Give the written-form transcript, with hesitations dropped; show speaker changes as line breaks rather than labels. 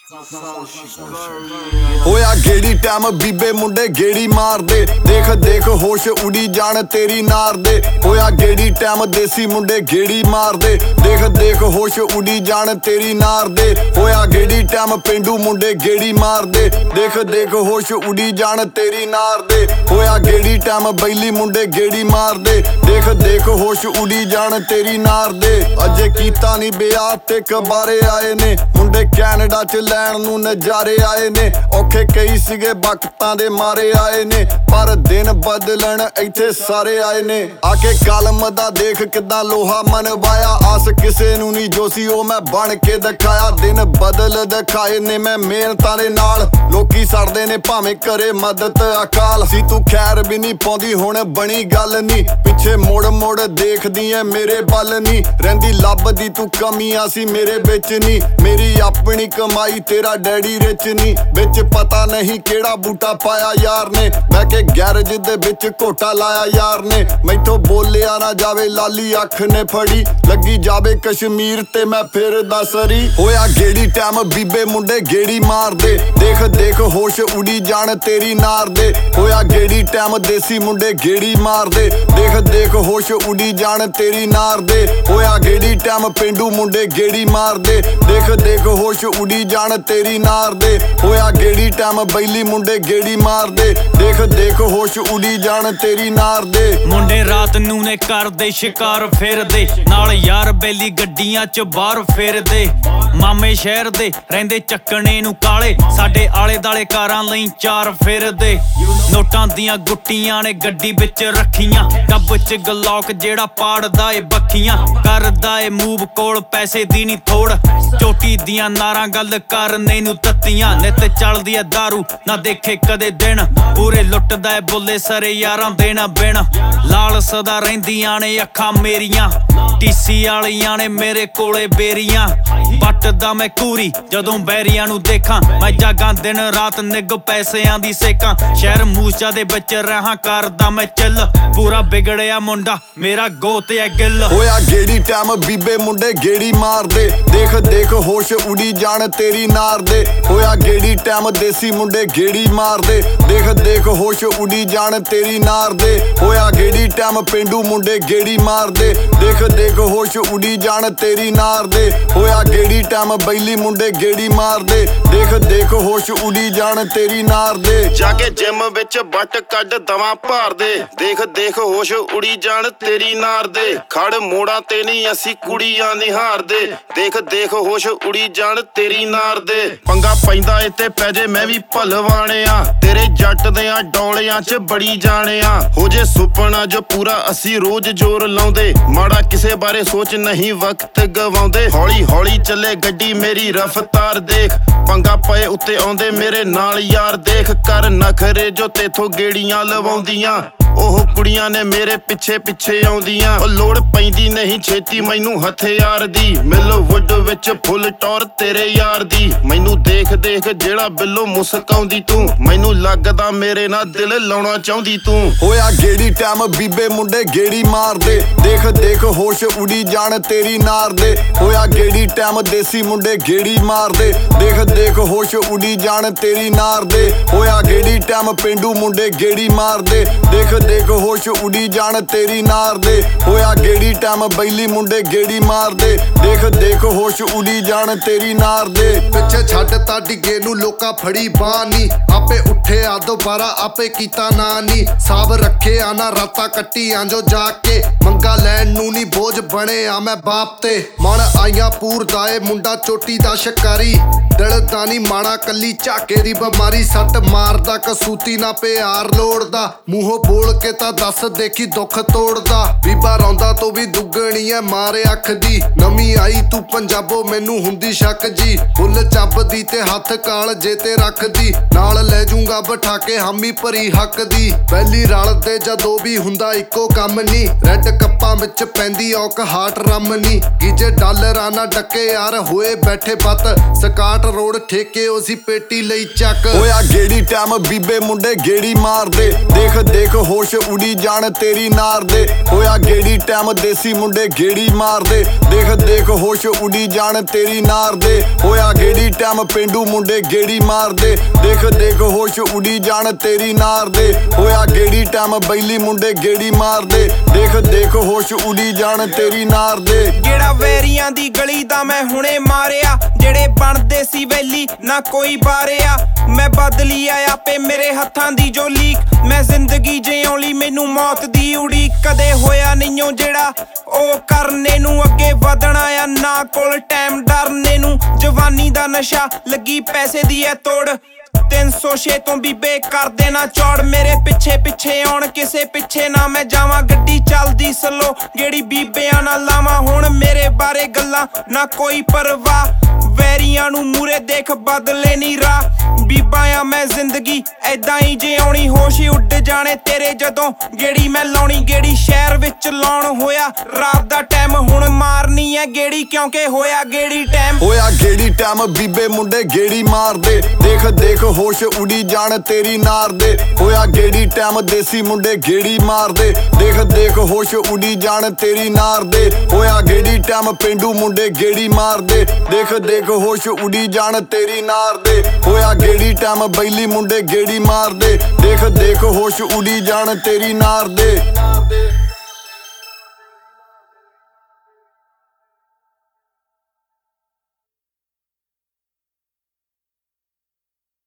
ਹੋਇਆ ਗੇੜੀ ਟਾਈਮ ਬੀਬੇ ਮੁੰਡੇ ਗੇੜੀ ਮਾਰਦੇ ਦੇਖ ਦੇਖ ਹੋਸ਼ ਉਡੀ ਜਾਣ ਤੇਰੀ ਨਾਰ ਦੇ ਹੋਇਆ ਗੇੜੀ ਟਾਈਮ ਦੇਸੀ ਮੁੰਡੇ ਗੇੜੀ ਮਾਰਦੇ ਦੇਖ ਦੇਖ ਹੋਸ਼ ਉਡੀ ਜਾਣ ਤੇਰੀ ਨਾਰ ਦੇ ਹੋਇਆ ਗੇੜੀ ਟਾਈਮ ਪਿੰਡੂ ਮੁੰਡੇ ਗੇੜੀ ਮਾਰਦੇ ਦੇਖ ਦੇਖ ਹੋਸ਼ ਉਡੀ ਜਾਣ ਤੇਰੀ ਨਾਰ ਦੇ ਹੋਇਆ ਗੇੜੀ ਟਾਈਮ ਬੈਲੀ ਮੁੰਡੇ ਗੇੜੀ ਮਾਰਦੇ ਦੇਖ ਦੇਖ ਹੋਸ਼ ਉਡੀ ਜਾਣ ਤੇਰੀ ਨਾਰ ਦੇ ਅਜੇ ਕੀਤਾ ਨਹੀਂ ਵਿਆਹ ਤੇ ਕਬਾਰੇ ਆਏ ਨੇ ਮੁੰਡੇ ਕੈਨੇਡਾ ਚ ਲੈਣ ਨੂੰ ਨਜ਼ਾਰੇ ਆਏ ਨੇ ਔਖੇ ਕਈ ਸੀਗੇ ਵਕਤਾਂ ਦੇ ਮਾਰੇ ਆਏ ਨੇ ਪਰ ਦਿਨ ਬਦਲਣ ਇੱਥੇ ਸਾਰੇ ਆਏ ਨੇ ਆ ਕੇ ਕਲਮ ਦਾ ਦੇਖ ਕਿੱਦਾਂ ਲੋਹਾ ਮਨਵਾਇਆ ਆਸ ਕਿਸੇ ਨੂੰ ਨਹੀਂ ਜੋ ਸੀ ਉਹ ਮੈਂ ਬਣ ਕੇ ਦਿਖਾਇਆ ਦਿਨ ਬਦਲ ਦਿਖਾਏ ਨੇ ਮੈਂ ਮਿਹਨਤਾਂ ਦੇ ਨਾਲ ਲੋਕੀ ਸੜਦੇ ਨੇ ਭਾਵੇਂ ਕਰੇ ਮਦਦ ਅਕਾਲ ਸੀ ਤੂੰ ਖੈਰ ਵੀ ਨਹੀਂ ਪਾਉਂਦੀ ਹੁਣ ਬਣੀ ਗੱਲ ਨਹੀਂ ਪਿੱਛੇ ਮੁੜ ਮੁੜ ਦੇਖਦੀ ਐ ਮੇਰੇ ਵੱਲ ਨਹੀਂ ਰਹਿੰਦੀ ਲੱਭਦੀ ਤੂੰ ਕਮੀਆਂ ਸੀ ਮੇਰੇ ਵਿੱਚ ਨਹੀਂ ਮੇਰੀ ਆਪਣੀ ਕਮਾਈ ਤੇਰਾ ਡੈਡੀ ਰਿਚ ਨਹੀਂ ਵਿੱਚ ਪਤਾ ਨਹੀਂ ਕਿਹੜਾ ਬੂਟਾ ਪਾਇਆ ਯਾਰ ਨੇ ਬਹਿ ਕੇ ਗੈਰੇਜ ਦੇ ਵਿੱਚ ਘੋਟਾ ਲਾਇਆ ਯਾਰ ਨੇ ਮੈਥੋਂ ਬੋਲਿਆ ਨਾ ਜਾਵੇ ਲਾਲੀ ਅੱਖ ਨੇ ਫੜੀ ਲੱਗੀ ਜਾਵੇ ਕਸ਼ਮੀਰ ਤੇ ਮੈਂ ਫਿਰਦਾ ਸਰੀ ਹੋਇਆ ਗੇੜੀ ਟਾਈਮ ਬੀਬੇ ਮੁੰਡੇ ਗੇੜੀ ਮਾਰਦੇ ਦੇਖ ਦੇਖ ਹੋਸ਼ ਉਡੀ ਜਾਣ ਤੇਰੀ ਨਾਰ ਦੇ ਹੋਇਆ ਗੇੜੀ ਟਾਈਮ ਦੇਸੀ ਮੁੰਡੇ ਗੇੜੀ ਮਾਰਦੇ ਦੇਖ ਦੇਖ ਹੋਸ਼ ਉਡੀ ਜਾਣ ਤੇਰੀ ਨਾਰ ਦੇ ਹੋਇਆ ਗੇੜੀ ਟਾਈਮ ਪਿੰਡੂ ਮੁੰਡੇ ਗੇੜੀ ਮਾਰਦੇ ਦੇਖ ਦੇਖ ਹੋਸ਼ ਉਡੀ ਜਾਣ ਤੇਰੀ ਨਾਰ ਦੇ ਹੋਇਆ ਗੇੜੀ ਟਾਈਮ ਬੈਲੀ ਮੁੰਡੇ ਗੇੜੀ ਮਾਰਦੇ ਦੇਖ ਦੇਖ ਹੋਸ਼ ਉਡੀ ਜਾਣ ਤੇਰੀ ਨਾਰ ਦੇ
ਮੁੰਡੇ ਰਾਤ ਨੂੰ ਨੇ ਕਰਦੇ ਸ਼ਿਕਾਰ ਫਿਰਦੇ ਨਾਲ ਯਾਰ ਬੈਲੀ ਗੱਡੀਆਂ ਚ ਬਾਹਰ ਫਿਰਦੇ ਮਾਮੇ ਸ਼ਹਿਰ ਦੇ ਰਹਿੰਦੇ ਚੱਕਣੇ ਨੂੰ ਕਾਲੇ ਸਾਡੇ ਆਲੇ ਦਾਲੇ ਕਾਰਾਂ ਲਈ ਚਾਰ ਫਿਰਦੇ ਨੋਟਾਂ ਦੀਆਂ ਗੁੱਟੀਆਂ ਨੇ ਗੱਡੀ ਵਿੱਚ ਰੱਖੀਆਂ ਕੱਬ ਚ ਗਲੌਕ ਜਿਹੜਾ ਪਾੜਦਾ ਏ ਬੱਖੀਆਂ ਕਰਦਾ ਏ ਮੂਵ ਕੋਲ ਪੈਸੇ ਦੀ ਨੀ ਥੋੜ ਚੋਟੀ ਦੀਆਂ ਨਾਰਾਂ ਗੱਲ ਕਰਨੇ ਨੂੰ ਤੱਤੀਆਂ ਨਿੱਤ ਚੱਲਦੀ ਐ ਦਾਰੂ ਨਾ ਦੇਖੇ ਕਦੇ ਦਿਨ ਪੂਰੇ ਲੁੱਟਦਾ ਏ ਬੁੱਲੇ ਸਰੇ ਯਾਰਾਂ ਦੇਣਾ ਬਿਨ ਲਾਲ ਸਦਾ ਰਹਿੰਦੀਆਂ ਨੇ ਅੱਖਾਂ ਮੇਰੀਆਂ ਟੀਸੀ ਵਾਲੀਆਂ ਨੇ ਮੇਰੇ ਕੋਲੇ ਬੇਰੀਆਂ ਪੱਟਦਾ ਮੈਂ ਕੂਰੀ ਜਦੋਂ ਬੈਰੀਆਂ ਨੂੰ ਦੇਖਾਂ ਮੈਂ ਜਾਗਾਂ ਦਿਨ ਰਾਤ ਨਿੱਘ ਪੈਸਿਆਂ ਦੀ ਸੇਕਾਂ ਸ਼ਹਿਰ ਮੂਸਾ ਦੇ ਵਿੱਚ ਰਹਾ ਕਰਦਾ ਮੈਂ ਚੱਲ ਪੂਰਾ ਵਿਗੜਿਆ ਮੁੰਡਾ ਮੇਰਾ ਗੋਤ ਐ ਗਿੱਲ
ਹੋਇਆ ਗੇੜੀ ਟਾਈਮ ਬੀਬੇ ਮੁੰਡੇ ਗੇੜੀ ਮਾਰਦੇ ਦੇਖ ਦੇਖ ਹੋਸ਼ ਉਡੀ ਜਾਣ ਤੇਰੀ ਨਾਰ ਦੇ ਹੋਇਆ ਗੇੜੀ ਟਾਈਮ ਦੇਸੀ ਮੁੰਡੇ ਗੇੜੀ ਮਾਰਦੇ ਦੇਖ ਦੇਖ ਹੋਸ਼ ਉਡੀ ਜਾਣ ਤੇਰੀ ਨਾਰ ਦੇ ਹੋਇਆ ਗੇੜੀ ਟਾਈਮ ਪਿੰਡੂ ਮੁੰਡੇ ਗੇੜੀ ਮਾਰਦੇ ਦੇਖ ਦੇਖ ਹੋਸ਼ ਉਡੀ ਜਾਣ ਤੇਰੀ ਨਾਰ ਦੇ ਹੋਇਆ ਗੇੜੀ ਟਾਈਮ ਬੈਲੀ ਮੁੰਡੇ ਗੇੜੀ ਮਾਰਦੇ ਦੇਖ ਦੇਖ ਹੋਸ਼ ਉਡੀ ਜਾਣ ਤੇਰੀ ਨਾਰ ਦੇ
ਜਾ ਕੇ ਜਿਮ ਵਿੱਚ ਬੱਟ ਕੱਢ ਦਵਾਂ ਭਾਰ ਦੇ ਦੇਖ ਦੇਖ ਹੋਸ਼ ਉੜੀ ਜਾਣ ਤੇਰੀ ਨਾਰ ਦੇ ਖੜ ਮੋੜਾਂ ਤੇ ਨਹੀਂ ਅਸੀਂ ਕੁੜੀਆਂ ਨਿਹਾਰਦੇ ਦੇਖ ਦੇਖ ਹੋਸ਼ ਉੜੀ ਜਾਣ ਤੇਰੀ ਨਾਰ ਦੇ ਪੰਗਾ ਪੈਂਦਾ ਇੱਥੇ ਪੈ ਜੇ ਮੈਂ ਵੀ ਭਲਵਾਣਿਆ ਤੇਰੇ ਜੱਟ ਦਿਆਂ ਡੋਲਿਆਂ 'ਚ ਬੜੀ ਜਾਣਿਆ ਹੋ ਜੇ ਸੁਪਨਾ ਜੋ ਪੂਰਾ ਅਸੀਂ ਰੋਜ਼ ਜ਼ੋਰ ਲਾਉਂਦੇ ਮਾੜਾ ਕਿਸੇ ਬਾਰੇ ਸੋਚ ਨਹੀਂ ਵਕਤ ਗਵਾਉਂਦੇ ਹੌਲੀ ਹੌਲੀ ਚੱਲੇ ਗੱਡੀ ਮੇਰੀ ਰਫ਼ਤਾਰ ਦੇਖ ਪੰਗਾ ਪਏ ਉੱਤੇ ਆਉਂਦੇ ਮੇਰੇ ਨਾਲ ਯਾਰ ਦੇਖ ਕਰ ਨਖਰੇ ਜੋ ਤੇਥੋਂ ਗੇੜੀਆਂ ਲਵਾਉਂਦੀਆਂ ਉਹ ਕੁੜੀਆਂ ਨੇ ਮੇਰੇ ਪਿੱਛੇ ਪਿੱਛੇ ਆਉਂਦੀਆਂ ਉਹ ਲੋੜ ਪੈਂਦੀ ਨਹੀਂ ਛੇਤੀ ਮੈਨੂੰ ਹਥਿਆਰ ਦੀ ਮਿਲੋ ਵੁੱਡ ਵਿੱਚ ਫੁੱਲ ਟੌਰ ਤੇਰੇ ਯਾਰ ਦੀ ਮੈਨੂੰ ਦੇਖ ਦੇਖ ਜਿਹੜਾ ਬਿੱਲੋ ਮੁਸਕਾਉਂਦੀ ਤੂੰ ਮੈਨੂੰ ਲੱਗਦਾ ਮੇਰੇ ਨਾਲ ਦਿਲ ਲਾਉਣਾ ਚਾਹੁੰਦੀ ਤੂੰ
ਹੋਇਆ ਗੇੜੀ ਟਾਈਮ ਬੀਬੇ ਮੁੰਡੇ ਗੇੜੀ ਮਾਰਦੇ ਦੇਖ ਦੇਖ ਹੋਸ਼ ਉਡੀ ਜਾਣ ਤੇਰੀ ਨਾਰ ਦੇ ਹੋਇਆ ਗੇੜੀ ਟਾਈਮ ਦੇਸੀ ਮੁੰਡੇ ਗੇੜੀ ਮਾਰਦੇ ਦੇਖ ਦੇਖ ਹੋਸ਼ ਉਡੀ ਜਾਣ ਤੇਰੀ ਨਾਰ ਦੇ ਹੋਇਆ ਗੇੜੀ ਟਾਈਮ ਪਿੰਡੂ ਮੁੰਡੇ ਗੇੜੀ ਮਾਰਦੇ ਦੇਖ ਦੇਖ ਹੋਸ਼ ਉਡੀ ਜਾਣ ਤੇਰੀ ਨਾਰ ਦੇ ਹੋਇਆ ਗੇੜੀ ਟਾਈਮ ਬੈਲੀ ਮੁੰਡੇ ਗੇੜੀ ਮਾਰਦੇ ਦੇਖ ਦੇਖ ਹੋਸ਼ ਉਡੀ ਜਾਣ ਤੇਰੀ ਨਾਰ ਦੇ
ਪਿੱਛੇ ਛੱਡ ਤਾ ਡਿੱਗੇ ਨੂੰ ਲੋਕਾਂ ਫੜੀ ਬਾਂਹ ਨੀ ਆਪੇ ਉੱਠਿਆ ਦੁਬਾਰਾ ਆਪੇ ਕੀਤਾ ਨਾ ਨੀ ਸਾਬ ਰੱਖਿਆ ਨਾ ਰਾਤਾਂ ਕੱਟੀਆਂ ਜੋ ਜਾ ਕੇ ਮੰਗਾ ਲੈਣ ਨੂੰ ਨੀ ਬੋਝ ਬਣਿਆ ਮੈਂ ਬਾਪ ਤੇ ਮਨ ਆਈਆਂ ਪੂਰਦਾ ਏ ਮੁੰਡਾ ਚੋਟੀ ਦਾ ਸ਼ਿਕਾਰੀ ਡਲਦਾ ਨੀ ਮਾਣਾ ਕੱਲੀ ਝਾਕੇ ਦੀ ਬਿਮਾਰੀ ਸੱਟ ਮਾਰਦਾ ਕਸੂਤੀ ਨਾ ਪਿਆਰ ਲੋੜਦਾ ਮੂੰਹੋਂ ਬੋਲ ਕੇ ਤਾਂ ਦੱਸ ਦੇਖੀ ਦੁੱਖ ਤੋੜਦਾ ਬੀਬਾ ਰੌਂਦਾ ਤੋਂ ਵੀ ਦੁੱਗਣੀ ਐ ਮਾਰੇ ਅੱਖ ਦੀ ਨਵੀਂ ਆਈ ਤੂੰ ਪੰਜਾਬੋ ਮੈਨੂੰ ਹੁੰਦੀ ਸ਼ੱਕ ਜੀ ਫੁੱਲ ਚੱਬਦੀ ਤੇ ਹੱਥ ਕਾਲ ਜੇ ਤੇ ਰੱਖਦੀ ਨਾਲ ਲੈ ਜੂੰਗਾ ਬਿਠਾ ਕੇ ਹਾਮੀ ਭਰੀ ਹੱਕ ਦੀ ਪਹਿਲੀ ਰਲਦੇ ਜਦੋਂ ਵੀ ਹੁੰਦਾ ਇੱਕੋ ਕੰਮ ਨੀ ਰੈੱਡ ਕੱਪਾਂ ਵਿੱਚ ਪੈਂਦੀ ਔਕ ਹਾਰਟ ਰਮ ਨੀ ਗੀਜੇ ਡਾਲਰਾਂ ਨਾ ਡੱਕੇ ਯਾਰ ਹੋਏ ਬੈਠੇ ਬੱਤ ਸਕਾਟ ਰੋਡ ਠੇਕੇ ਉਸੀ ਪੇਟੀ ਲਈ ਚੱਕ
ਹੋਇਆ ਗੇੜੀ ਟਾਈਮ ਬੀਬੇ ਮੁੰਡੇ ਗੇੜੀ ਮਾਰਦੇ ਦੇਖ ਦੇਖ ਹੋਸ਼ ਉਡੀ ਜਾਣ ਤੇਰੀ ਨਾਰ ਦੇ ਹੋਇਆ ਗੇੜੀ ਟਾਈਮ ਦੇਸੀ ਮੁੰਡੇ ਗੇੜੀ ਮਾਰਦੇ ਦੇਖ ਦੇਖ ਹੋਸ਼ ਉਡੀ ਜਾਣ ਤੇਰੀ ਨਾਰ ਦੇ ਹੋਇਆ ਗੇੜੀ ਟਾਈਮ ਪਿੰਡੂ ਮੁੰਡੇ ਗੇੜੀ ਮਾਰਦੇ ਦੇਖ ਦੇਖ ਹੋਸ਼ ਉਡੀ ਜਾਣ ਤੇਰੀ ਨਾਰ ਦੇ ਹੋਇਆ ਗੇੜੀ ਟਾਈਮ ਬੈਲੀ ਮੁੰਡੇ ਗੇੜੀ ਮਾਰਦੇ ਦੇਖ ਦੇਖ ਹੋਸ਼ ਉਡੀ ਜਾਣ ਤੇਰੀ ਨਾਰ ਦੇ
ਜਿਹੜਾ ਵੈਰੀਆਂ ਦੀ ਗਲੀ ਦਾ ਮੈਂ ਹੁਣੇ ਮਾਰਿਆ ਜਿਹੜੇ ਬਣਦੇ ਸੀ ਵੈਲੀ ਨਾ ਕੋਈ ਬਾਰਿਆ ਮੈਂ ਬਦਲੀ ਆ ਆਪੇ ਮੇਰੇ ਹੱਥਾਂ ਦੀ ਜੋ ਲੀਕ ਮੈਂ ਜ਼ਿੰਦਗੀ ਜਿਉਣ ਲਈ ਮੈਨੂੰ ਮੌਤ ਦੀ ਉਡੀਕ ਕਦੇ ਹੋਇਆ ਨਹੀਂਓ ਜਿਹੜਾ ਉਹ ਕਰਨੇ ਨੂੰ ਅੱਗੇ ਵਧਣਾ ਆ ਨਾ ਕੋਲ ਟਾਈਮ ਡਰਨੇ ਨੂੰ ਜਵਾਨੀ ਦਾ ਨਸ਼ਾ ਲੱਗੀ ਪੈਸੇ ਦੀ ਐ ਤੋੜ 306 ਤੋਂ ਬੀਬੇ ਕਰ ਦੇਣਾ ਚੌੜ ਮੇਰੇ ਪਿੱਛੇ ਪਿੱਛੇ ਆਉਣ ਕਿਸੇ ਪਿੱਛੇ ਨਾ ਮੈਂ ਜਾਵਾਂ ਗੱਡੀ ਚੱਲਦੀ ਸਲੋ ਜਿਹੜੀ ਬੀਬਿਆਂ ਨਾਲ ਲਾਵਾਂ ਹੁਣ ਮੇਰੇ ਬਾਰੇ ਗੱਲਾਂ ਨਾ ਕੋਈ ਪਰਵਾਹ ਵੈਰੀਆਂ ਨੂੰ ਮੂਰੇ ਦੇਖ ਬਦਲੇ ਨਹੀਂ ਰਾਹ ਬੀਬਾ ਆ ਮੈਂ ਜ਼ਿੰਦਗੀ ਐਦਾਂ ਹੀ ਜਿਉਣੀ ਹੋਸ਼ ਹੀ ਉੱਡ ਜਾਣੇ ਤੇਰੇ ਜਦੋਂ ਗੇੜੀ ਮੈਂ ਲਾਉਣੀ ਗੇੜੀ ਸ਼ਹਿਰ ਵਿੱਚ ਲਾਉਣ ਹੋਇਆ ਰਾਤ ਦਾ ਟਾਈਮ ਹੁਣ ਮਾਰਨੀ ਐ ਗੇੜੀ ਕਿਉਂਕਿ ਹੋਇਆ ਗੇੜੀ
ਟਾਈਮ ਬੀਬੇ ਮੁੰਡੇ ਗੇੜੀ ਮਾਰਦੇ ਦੇਖ ਦੇਖ ਹੋਸ਼ ਉਡੀ ਜਾਣ ਤੇਰੀ ਨਾਰ ਦੇ ਹੋਇਆ ਗੇੜੀ ਟਾਈਮ ਦੇਸੀ ਮੁੰਡੇ ਗੇੜੀ ਮਾਰਦੇ ਦੇਖ ਦੇਖ ਹੋਸ਼ ਉਡੀ ਜਾਣ ਤੇਰੀ ਨਾਰ ਦੇ ਹੋਇਆ ਗੇੜੀ ਟਾਈਮ ਪਿੰਡੂ ਮੁੰਡੇ ਗੇੜੀ ਮਾਰਦੇ ਦੇਖ ਦੇਖ ਹੋਸ਼ ਉਡੀ ਜਾਣ ਤੇਰੀ ਨਾਰ ਦੇ ਹੋਇਆ ਗੇੜੀ ਟਾਈਮ ਬੈਲੀ ਮੁੰਡੇ ਗੇੜੀ ਮਾਰਦੇ ਦੇਖ ਦੇਖ ਹੋਸ਼ ਉਡੀ ਜਾਣ ਤੇਰੀ ਨਾਰ ਦੇ